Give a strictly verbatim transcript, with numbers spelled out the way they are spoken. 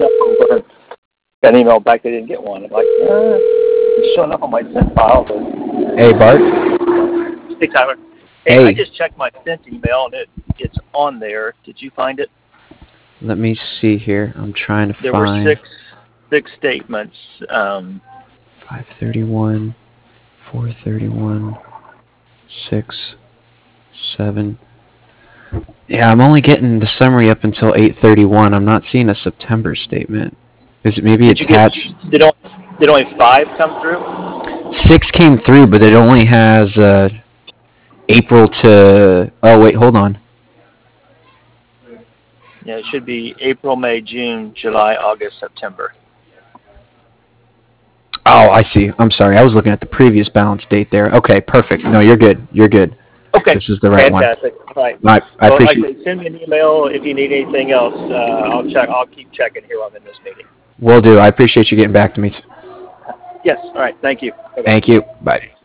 over and got an email back they didn't get one. I'm like, uh, it's showing up on my sent file. But... Hey, Bart. Hey, Tyler. Hey, Hey. I just checked my sent email, and it, it's on there. Did you find it? Let me see here. I'm trying to there find... There were six, six statements. Um, five thirty-one, four thirty-one, six, seven... Yeah, I'm only getting the summary up until eight thirty-one. I'm not seeing a September statement. Is it maybe did attached? You get, did, only, did only five come through? Six came through, but it only has uh, April to... Oh, wait, hold on. Yeah, it should be April, May, June, July, August, September. Oh, I see. I'm sorry. I was looking at the previous balance date there. Okay, perfect. No, you're good. You're good. Okay. This is the right Fantastic. one. All right. I, I well, appreciate like, send me an email if you need anything else. Uh, I'll check. I'll keep checking here while I'm in this meeting. Will do. I appreciate you getting back to me. Yes. All right. Thank you. Bye-bye. Thank you. Bye.